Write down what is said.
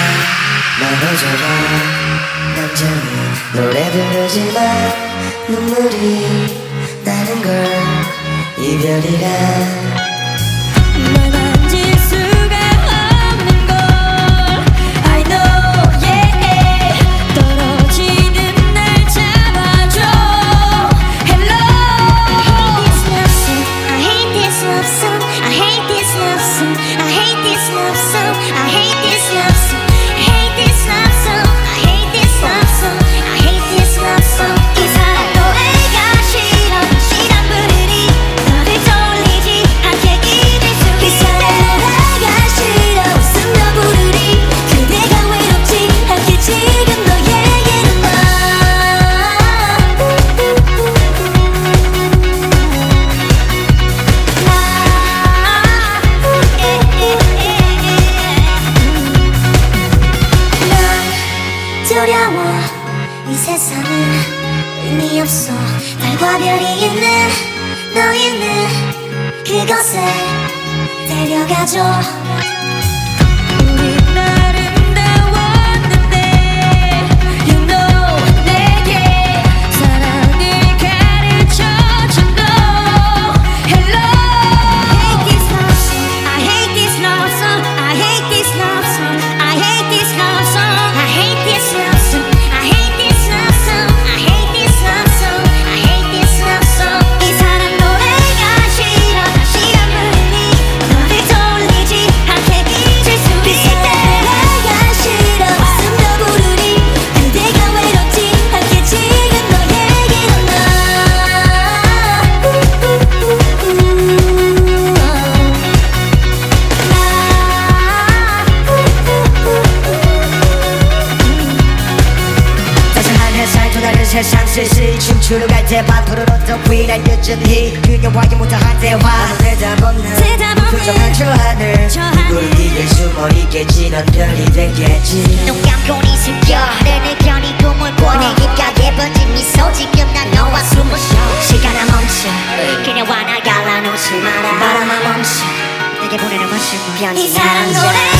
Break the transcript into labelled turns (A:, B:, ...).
A: 말해줘봐. 남자는 노래 부르지만 눈물이 나는 걸 이별이란
B: 널 만질 수가 없는 걸 I know yeah. 떨어지는 날 잡아줘 Hello.
C: I hate this love song. I hate this love song. I hate this love song. I hate this love song. I hate this love song. I hate this love song. I hate this love song. 이 사람 노래가 싫어. 시간 부르리 너를 돌리지 않게 잊을 수 있어. 이 사람 노래가 싫어. 웃으며 부르리 그대가 외롭지 않게 지금 너에게는 나. 두려워 이 세상은 의미 없어. 달과 별이 있는 너희는 그곳에 데려가줘.
B: 우린 아름다웠는데 You know 내게 사랑을 가르쳐준 너 Hello.
C: I hate this love song. I hate this love song. I hate this love song. I hate this love song. I hate this love song. I hate this love song. I hate this love song. 이 사람 노래가 싫어. 시간 부르니 너를 돌리지 않게 잊을 수 있어. 노래가 싫어. 웃으며 부르니 그대가 외롭지 않게 지금 너에게는 나.
A: 다정한 햇살 또 다른 세상 슬슬 춤추러 갈 때 밖으로 더 위난 여전히 그녀와의 못다한 대화 아무 대답 없는 부정한 저 하늘 누구를 기대 숨어 있겠지. 넌 별이 되겠지.
C: 눈 감고니 숨겨 하늘을 겨니 꿈을 꿔 내 입가에 번진 미소. 지금 난 너와 숨을 쉬어. 시간아 멈춰. 그녀와 나 갈라놓지 마라. 바람아 멈춰. 내게 보내는 마시고 이 사람 노래